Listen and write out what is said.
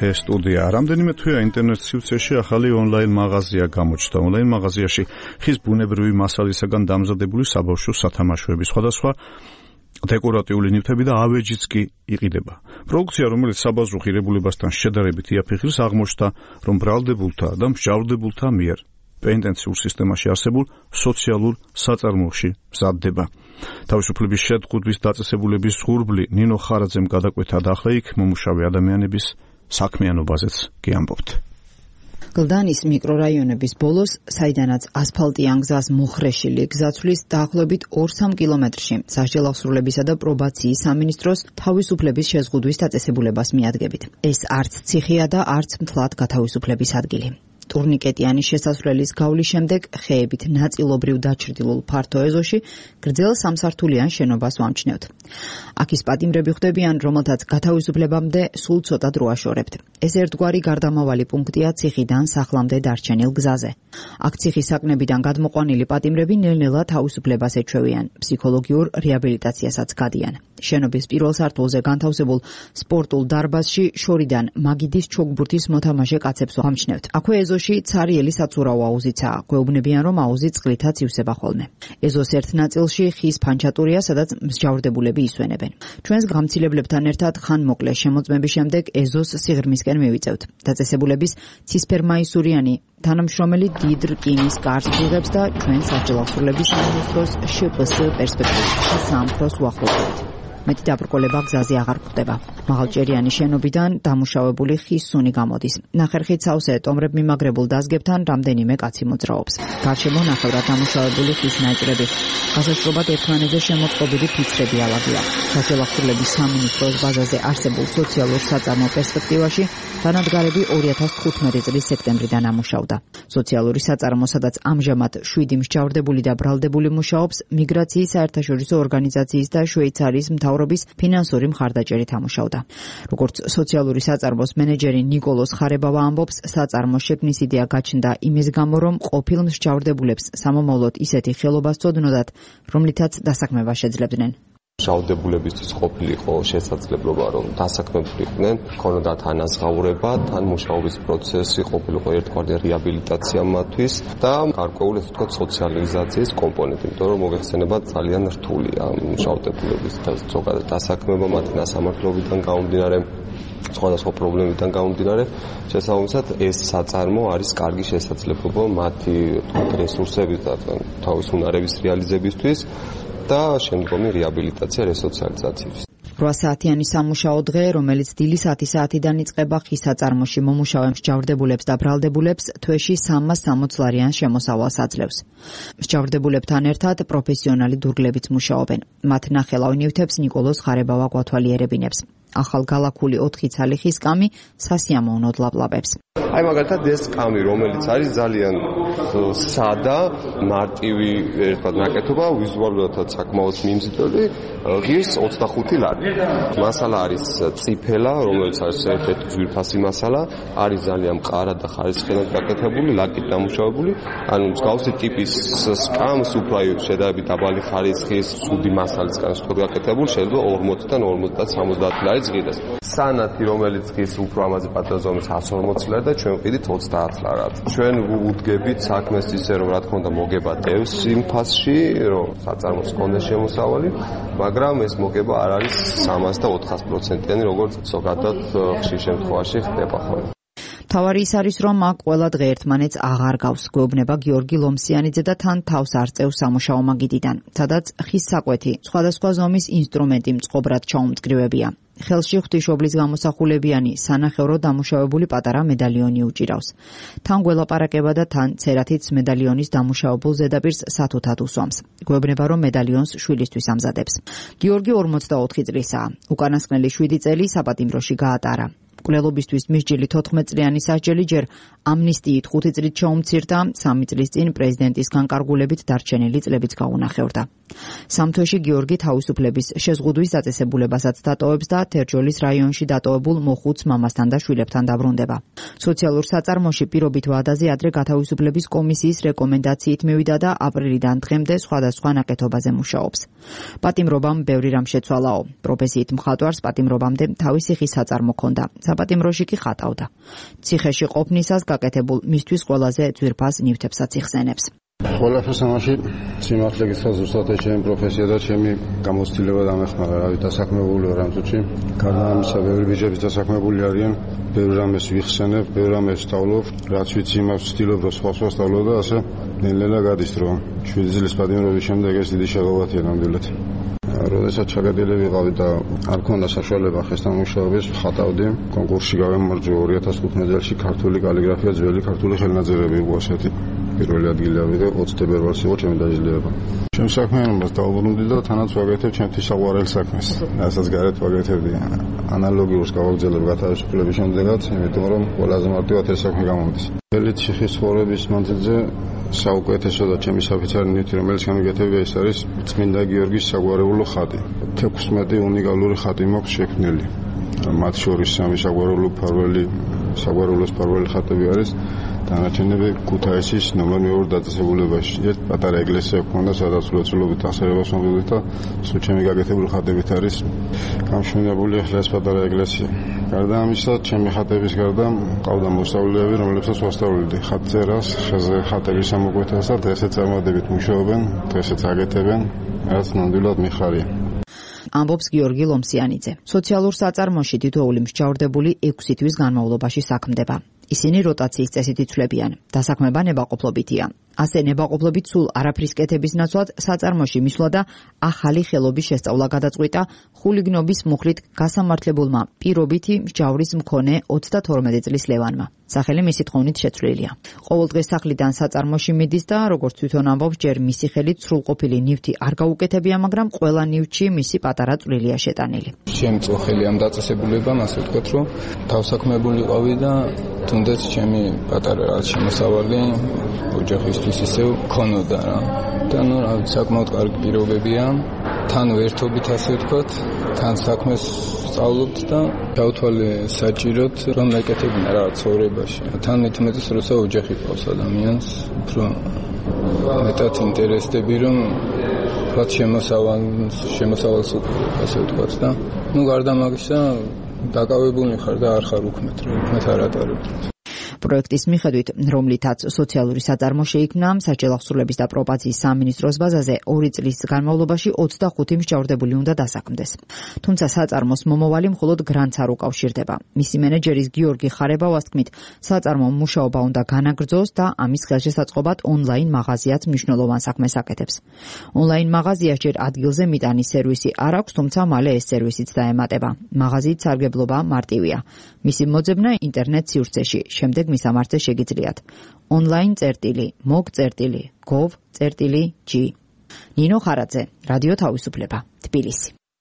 FM სტუდია. რამდენიმე თვეა ინტერნეტ სივრცეში ახალი ონლაინ მაღაზია გამოჩნდა. ონლაინ მაღაზიაში ხის ბუნებრივი მასალისაგან დამზადებული საბავშვო სათამაშოები, სხვადასხვა დეკორატიული ნივთები და ავეჯიც კი იყიდება. პროდუქცია, რომელიც საბაზრო ღირებულებასთან შედარებით იაფიხილს, აღმოჩნდა, რომ ბრალდებულთა და მსჯავრდებულთა მიერ პენდენციურ სისტემაში არსებულ სოციალურ საწარმოებში მზადდება. თავისუფლების შეზღუდვის დაწესებულების ღურბლი ნინო ხარაძემ გადაკვეთა და ახლა იქ მომუშავე ადამიანების საქმიანობაზეც კი ამბობთ. გლდანის მიკრორაიონების ბოლოს, საიდანაც ასფალტიან გზას მოხრეშილი გზაცვლის დაახლოებით 2-3 კილომეტრში სასჯელ აღსრულებისა და პრობაციის სამინისტროს თავისუფლების შეზღუდვის დაწესებულებას მიადგებით. ეს არც ციხეა და არც მთლად გათავისუფლების ადგილი. ტურნიკეტიანი შესასვლელის გავლის შემდეგ ხეებით ნაწილობრივ დაჩრდილულ ფართო ეზოში გრძელ სამსართულიან შენობას ვამჩნევთ. აქ ის პატიმრები ხვდებიან, რომელთაც გათავისუფლებამდე სულ ცოტა დრო აშორებთ. ეს ერთგვარი გარდამავალი პუნქტია ციხიდან სახლამდე დარჩენილ გზაზე. აქ ციხის საკნებიდან გადმოყვანილი პატიმრები ნელ-ნელა თავისუფლებას ეჩვევიან, ფსიქოლოგიურ რეაბილიტაციასაც გადიან. შენობის პირველ სართულზე განთავსებულ სპორტულ დარბაზში შორიდან მაგიდის ჩოგბურთის მოთამაშე კაცებს ვამჩნევთ. აქვე ეზოში ცარიელი საცურაო აუზიცაა. გვეუბნებიან, რომ აუზი წყლითაც ივსება ხოლმე. ეზოს ერთ ნაწილში ხის ფანჩატურია, სადაც მსჯავრდებულები ისვენებენ. ჩვენს გამცილებლებთან ერთად ხანმოკლე შემოწმების შემდეგ ეზოს სიღრმისკენ მივიწევთ. დაწესებულების ცისფერმაისურიანი თანამშრომელი დიდ რკინის კარს ვიღებს და ჩვენ სასჯელ აღსრულების სამინისტროს შპს პერსპექტივაში საამქროს უახლოვდებით. მეტი დაბრკოლება გზაზე აღარ გვხდება. მაღალჭერიანი შენობიდან დამუშავებული ხის სუნი გამოდის. ნახერხით სავსე ტომრებ მიმაგრებულ დაზგებთან რამდენიმე კაცი მოძრაობს. გარშემო ნახევრად დამუშავებული ხის ნაწილები, გასაშრობად ერთმანეთზე შემოწყობილი ფიცრები ალაგია. სასჯელ აღსრულების სამინისტროს ბაზაზე არსებულ სოციალურ საწარმო პერსპექტივაში დანადგარები 2015 წლის სექტემბრიდან ამუშავდა. სოციალური საწარმო, სადაც ამჟამად 7 მსჯავრდებული და ბრალდებული მუშაობს, მიგრაციის საერთაშორისო ორგანიზაციის და შვეიცარიის მთავრობის ფინანსური მხარდაჭერით ამუშავდა. როგორც სოციალური საწარმოს მენეჯერი ნიკოლოს ხარებავა ამბობს, საწარმოს შექმნის იდეა გაჩნდა იმის გამო, რომ ყოფილ მსჯავრდებულებს სამომავლოდ ისეთი ხელობა სწოდნოდათ, რომლითაც დასაქმება შეძლებდნენ. მუშაობდებულებისთვის ყოფილიყო შესაძლებლობა, რომ დასაქმებულიყვნენ, ქონოდათ ანაზღაურება, თან მუშაობის პროცესი ყოფილიყო ერთგვარი რეაბილიტაცია მათთვის და გარკვეული, ასე ვთქვათ, სოციალიზაციის კომპონენტი, იმიტომ რომ მოგეხსენებათ ძალიან რთულია მუშაობდებულების ზოგადად დასაქმება მათი ნასამართლობიდან გამომდინარე, სხვადასხვა პრობლემებიდან გამომდინარე, შესაბამისად ეს საწარმო არის კარგი შესაძლებლობა მათი რესურსების და თავის უნარების რეალიზებისთვის და შემდგომი რეაბილიტაცია, რესოციალიზაციის. 8 საათიანი სამუშაო დღე, რომელიც დილის 10 საათიდან იწყება ხის საწარმოში მომუშავე მსჯავრდებულებს და ბრალდებულებს თვეში 360 ლარიან შემოსავალს აძლევს. მსჯავრდებულებთან ერთად პროფესიონალი დურგლებიც მუშაობენ. მათ ნახელავ ნივთებს ნიკოლოს ხარებავა გვათვალიერებინებს. ახალ გალაკული 4 ცალი ხის კამი სასიამოვნოდ ლაპლაპებს. აი მაგალითად ეს კამი, რომელიც არის ძალიან სადა, მარტივი ერთად ნაკეთობა, ვიზუალურადაც საკმაოდ მიმზიდველი, ღირს 25 ლარი. მასალა არის წიფელა, რომელიც არის ერთ-ერთი ძვირფასი მასალა, არის ძალიან მყარა და ხარისხიანად გაკეთებული, ლაკით დამუშავებული, ანუ მსგავსი ტიპის კამს უფრო შედარებით დაბალი ხარისხის სუდი მასალისგან ვთქვათ გაკეთებული, შეიძლება 40-დან 50-70 ლარი ღირს. სანათი, რომელიც ღირს უფრო ამაზე პატარა ზომის 140 ლარი და ჩვენ ვყიდით 30 ლარად. ჩვენ ვუდგებით საქმეს ისე, რომ რა თქმა უნდა მოგება დევს იმ ფასში, რომ საწარმოს კონდეს შემოსავალი, მაგრამ ეს მოგება არ არის 300 და 400%-იანი, როგორც ზოგადად ხშირ შემთხვევაში ხდება ხოლმე. თავარი ის არის, რომ აქ ყველა დღე ერთმანეთს აღარ გავს. გვეუბნება გიორგი ლომსიანიძე და თან თავს არ წევს სამუშაო მაგიდიდან, სადაც ხის საკვეთი, სხვადასხვა ზომის ინსტრუმენტი მწყობრად ჩაუმწკრივებია. ხელში ღვთისმშობლის გამოსახულებიანი სანახევრო დამუშავებული პატარა მედალიონი უჭირავს. თან გველაპარაკება და თან ცერათიც მედალიონის დამუშავებულ ზედაპირს სათუთად უსვამს. გვეუბნება, რომ მედალიონს შვილისთვის ამზადებს. გიორგი 44 წლისაა. უკანასკნელი 7 წელი საპატიმროში გაატარა. მკვლელობისთვის მისჯილი 14 წლიანი სასჯელი ჯერ ამნისტიით 5 წლით შეუმცირდა, 3 წლის წინ პრეზიდენტის განკარგულებით დარჩენილი წლებიც გაუნახევრდა. სამთვეში გიორგი თავისუფლების შეზღუდვის დაწესებულებასაც დატოვებს და თერჯოლის რაიონში დატოვებულ მოხუც მამასთან და შვილებთან დაბრუნდება. სოციალურ საწარმოში პირობით ვადაზე ადრე გათავისუფლების კომისიის რეკომენდაციით მივიდა და აპრილიდან დღემდე სხვადასხვა ნაკეთობაზე მუშაობს. პატიმრობამ ბევრი რამ შეცვალაო. პროფესიით მხატვარს პატიმრობამდე თავისი ხის საწარმო ჰქონდა, საპატიმროში კი ხატავდა. ციხეში ყოფნისას გაკეთებულ მისთვის ყველაზე ძვირფას ნივთებსაც იხსენებს. ყველაფერს ამაში სიმართლე გითხრათ ზუსტად ჩემი პროფესია და ჩემი გამოცდილება დამეხმარა, რავი, დასაქმებული ვარ ამ წუთში. გარდა ამისა, ბევრი ბიჭები დასაქმებული არიან, ბევრ რამეს ვიხსენებ, ბევრ რამეს ვსწავლობ, რაც ვიცი იმას ვცდილობ, რომ სხვა ვსწავლო და ასე ნელ-ნელა გადის დრო. 7 წლის პატიმრობის შემდეგ ეს დიდი შეღავათია ნამდვილად. როდესაც ჩაგადილი ვიყავი და არ ქონდა საშუალება ხესთან მუშაობის, ხატავდი. კონკურსში გავემარჯვე 2015 წელს ქართული კალიგრაფია, ძველი ქართული ხელნაწერები იყო ასეთი. პირველი ადგილი ავიღე 20 თებერვალს იყო ჩემი დაჟილება. ჩემ საქმიანობას დავუბრუნდი და თანაც ვაკეთებ ჩემთვის საყვარელ საქმეს. რასაც გარეთ ვაკეთებდი ანალოგიურს გავაგრძელებ გათავისუფლების შემდეგაც, იმიტომ რომ ყველაზე მარტივად ეს საქმე გამომდის. ძველი ციხის ცხოვრების მანძილზე საუკეთესო და ჩემი საფიცარი ნივთი, რომელიც გამიგეთებია, ეს არის წმინდა გიორგის საგვარეულო ხატი. 16 უნიკალური ხატი მაქვს შექმნილი. მათ შორის სამი საგვარეულოს ფარველი ხატები არის. დანარჩენები ქუთაისის ნომერ 2 დაწესებულებაში. ერთ პატარა ეკლესია ჰქონდა, სადაც ულოცულობით აღსარებას მომდით და სულ ჩემი გაკეთებული ხატებით არის გამშვენებული ახლა ეს პატარა ეკლესია. გარდა ამისა, ჩემი ხატების გარდა ყავდა მოსწავლეები, რომლებსაც ვასწავლედი ხატწერას, ხეზე ხატების ამოკვეთას და დღესაც წარმოდებით მუშაობენ, დღესაც აკეთებენ, რაც ნამდვილად მიხარია. ამბობს გიორგი ლომსიანიძე. სოციალურ საწარმოში თითოეული მსჯავრდებული 6 თვის განმავლობაში საქმდება. ისინი როტაციის წესით იცვლებიან. დასაქმება ნებაყოფლობითია. ასე ნებაყოფლობით სულ არაფრის კეთების ნაცვლად საწარმოში მისვლა და ახალი ხელობის შესწავლა გადაწყვიტა ხულიგნობის მუხლით გასამართლებულმა პირობითი მსჯავრის მქონე 32 წლის ლევანმა. სახელი მისი თხოვნით შეცვლილია. ყოველდღე სახლიდან საწარმოში მიდის და როგორც თვითონ ამბობს, ჯერ მისი ხელით სრულყოფილი ნივთი არ გაუკეთებია, მაგრამ ყველა ნივთში მისი პატარა წვლილია შეტანილი. შემწო ხელი ამ დაწესებულებამ, ასე ვთქვათ, რომ თავსაქმებული ვიყავი და თუნდაც ჩემი პატარა რაც შემოსავალი ოჯახისთვის ისევ ქონოდა რა. და ნუ საკმაოდ კარგი პირობებია. თან ერთობით, ასე ვთქვათ, თან საქმეს სწავლობთ და გავთვალე საჭიროდ რომ ეკეთებინა რა ცხოვრებაში. თან მithumetes როცა ოჯახი ყავს ადამიანს, უფრო მეტად ინტერესდები რომ თქვათ შემოსავალს ასე ვთქვათ და ნუ გარდა მაგისა დაკავებული ხარ და არ ხარ უქმეთ არ ატარებ. პროექტის მიხედვით, რომლითაც სოციალური საწარმო შეიქმნა, საჯარო აღსრულების და პრობაციის სამინისტროს ბაზაზე 2 წლის განმავლობაში 25 მსჯავრდებული უნდა დასაქმდეს. თუმცა საწარმოს მომავალი მხოლოდ გრანტს არ უკავშირდება. მისი მენეჯერის გიორგი ხარებავას თქმით, საწარმო მუშაობა უნდა განაგრძოს და ამის ხელშესაწყობად ონლაინ მაღაზიაც მნიშვნელოვან საქმეს აკეთებს. ონლაინ მაღაზიას ჯერ ადგილზე მიტანის სერვისი არ აქვს, თუმცა მალე ეს სერვისიც დაემატება. მაღაზიის სარგებლობა მარტივია. მისი მოძებნა ინტერნეტ სივრცეში, შემდეგ მისამართზე შეგიძლიათ. online.mog.gov.g. ნინო ხარაძე, რადიო თავისუფლება, თბილისი.